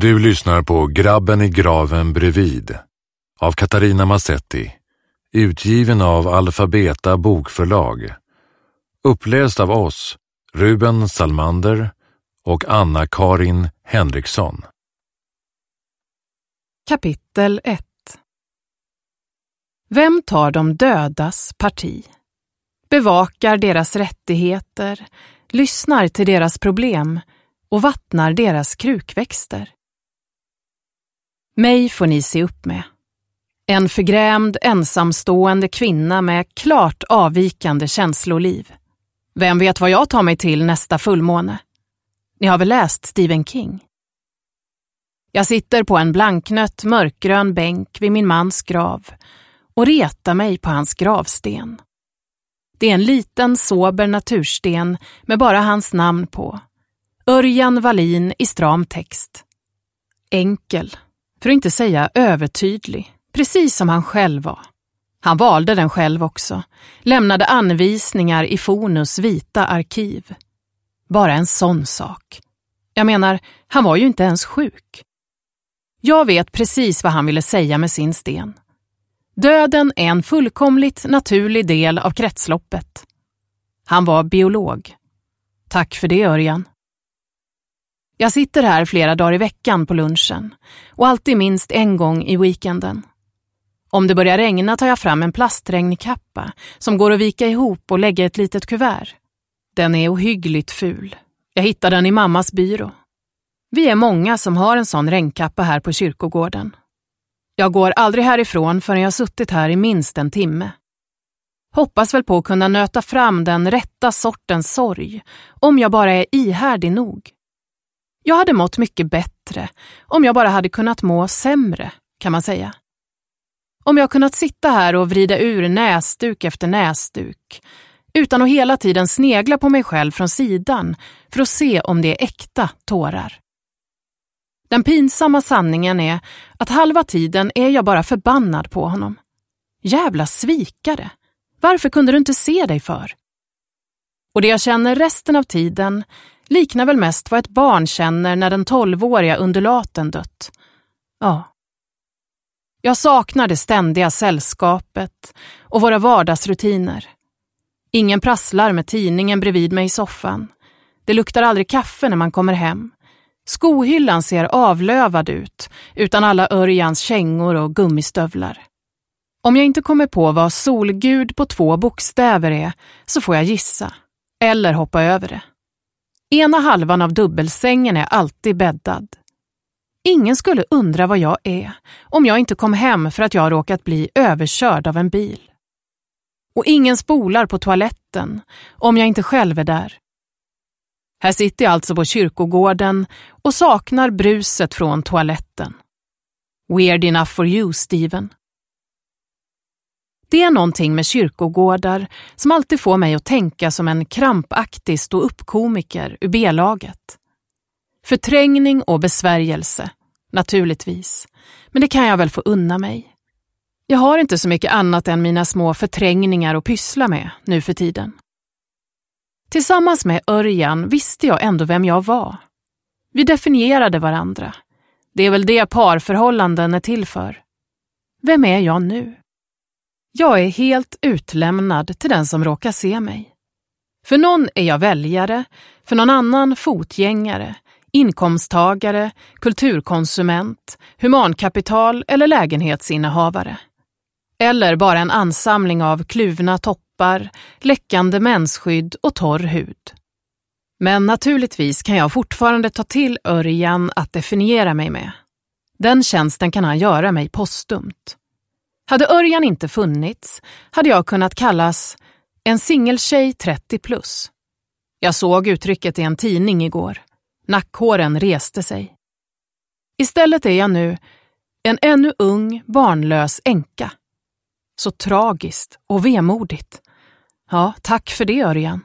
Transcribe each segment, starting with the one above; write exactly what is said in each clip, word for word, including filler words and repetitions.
Du lyssnar på Grabben i graven bredvid av Katarina Massetti, utgiven av Alfabeta bokförlag. Uppläst av oss, Ruben Salmander och Anna-Karin Henriksson. Kapitel ett. Vem tar de dödas parti? Bevakar deras rättigheter, lyssnar till deras problem och vattnar deras krukväxter. Mig får ni se upp med. En förgrämd, ensamstående kvinna med klart avvikande känsloliv. Vem vet vad jag tar mig till nästa fullmåne? Ni har väl läst Stephen King? Jag sitter på en blanknött mörkgrön bänk vid min mans grav och retar mig på hans gravsten. Det är en liten sober natursten med bara hans namn på. Örjan Wallin i stram text. Enkel, för att inte säga övertydlig, precis som han själv var. Han valde den själv också, lämnade anvisningar i Fonus vita arkiv. Bara en sån sak. Jag menar, han var ju inte ens sjuk. Jag vet precis vad han ville säga med sin sten. Döden är en fullkomligt naturlig del av kretsloppet. Han var biolog. Tack för det, Örjan. Jag sitter här flera dagar i veckan på lunchen och alltid minst en gång i weekenden. Om det börjar regna tar jag fram en plastregnkappa som går att vika ihop och lägga ett litet kuvert. Den är ohyggligt ful. Jag hittar den i mammas byrå. Vi är många som har en sån regnkappa här på kyrkogården. Jag går aldrig härifrån förrän jag suttit här i minst en timme. Hoppas väl på att kunna nöta fram den rätta sortens sorg, om jag bara är ihärdig nog. Jag hade mått mycket bättre om jag bara hade kunnat må sämre, kan man säga. Om jag kunnat sitta här och vrida ur näsduk efter näsduk, utan att hela tiden snegla på mig själv från sidan för att se om det är äkta tårar. Den pinsamma sanningen är att halva tiden är jag bara förbannad på honom. Jävla svikare. Varför kunde du inte se dig för? Och det jag känner resten av tiden liknar väl mest vad ett barn känner när den tolvåriga undulaten dött. Ja. Jag saknar det ständiga sällskapet och våra vardagsrutiner. Ingen prasslar med tidningen bredvid mig i soffan. Det luktar aldrig kaffe när man kommer hem. Skohyllan ser avlövad ut utan alla Örjans kängor och gummistövlar. Om jag inte kommer på vad solgud på två bokstäver är så får jag gissa. Eller hoppa över det. Ena halvan av dubbelsängen är alltid bäddad. Ingen skulle undra vad jag är om jag inte kom hem för att jag råkat bli överkörd av en bil. Och ingen spolar på toaletten om jag inte själv är där. Här sitter jag alltså på kyrkogården och saknar bruset från toaletten. Weird enough for you, Steven. Det är någonting med kyrkogårdar som alltid får mig att tänka som en krampaktig stå-upp-komiker ur B-laget. Förträngning och besvärjelse, naturligtvis. Men det kan jag väl få unna mig. Jag har inte så mycket annat än mina små förträngningar att pyssla med nu för tiden. Tillsammans med Örjan visste jag ändå vem jag var. Vi definierade varandra. Det är väl det parförhållanden är till för. Vem är jag nu? Jag är helt utlämnad till den som råkar se mig. För någon är jag väljare, för någon annan fotgängare, inkomsttagare, kulturkonsument, humankapital eller lägenhetsinnehavare. Eller bara en ansamling av kluvna toppar, läckande mensskydd och torr hud. Men naturligtvis kan jag fortfarande ta till Örjan att definiera mig med. Den tjänsten kan han göra mig postumt. Hade Örjan inte funnits hade jag kunnat kallas en singeltjej trettio plus. Jag såg uttrycket i en tidning igår. Nackhåren reste sig. Istället är jag nu en ännu ung, barnlös änka. Så tragiskt och vemodigt. Ja, tack för det, Örjan.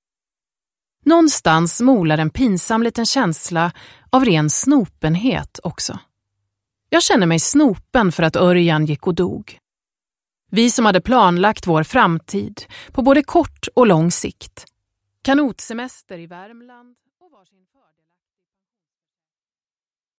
Någonstans molar en pinsam liten känsla av ren snopenhet också. Jag känner mig snopen för att Örjan gick och dog. Vi som hade planlagt vår framtid på både kort och lång sikt. Kanotsemester i Värmland och varsin